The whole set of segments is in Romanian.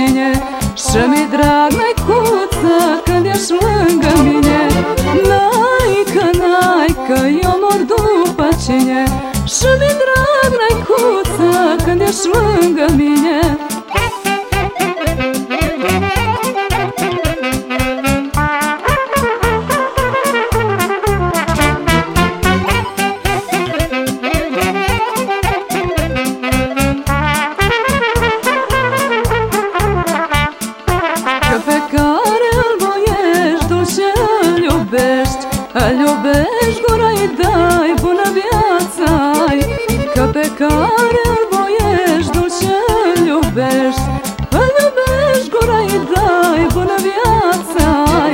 cine și mi drag naicuță când ești lângă mine. Naică, eu mor după cine și mi drag naicuță când ești lângă mine. Pe care îl voiești, dulce îl iubești, îl iubești, gura-i dai, bună viață ai. Că pe care îl voiești, dulce îl iubești, îl iubești, gura-i dai, bună viață ai.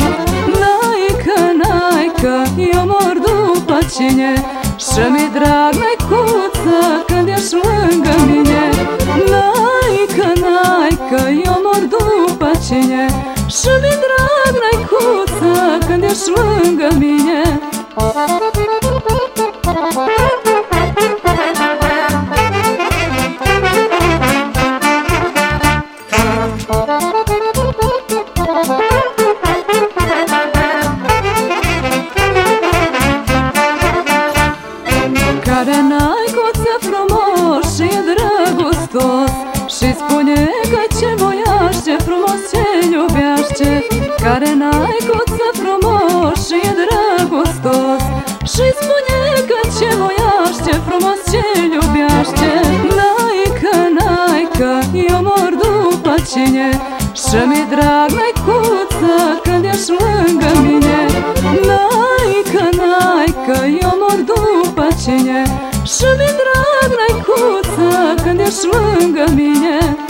Naică, eu mor după cine și mi drag naicuță când ești lângă mine. Naică, eu mor după cine și mi drag naicuță când ești lângă mine. Care naicuță frumos și e drăgustos și spune că ce voiaș, ce frumos ce iubește. Care naicuță frumos și e drăgustos și spune că ce voiaș, ce frumos ce iubește. Naică, eu mor după cine și mi drag naicuță când ești lângă mine. Naică, eu mor după cine și mi drag naicuță când ești lângă mine.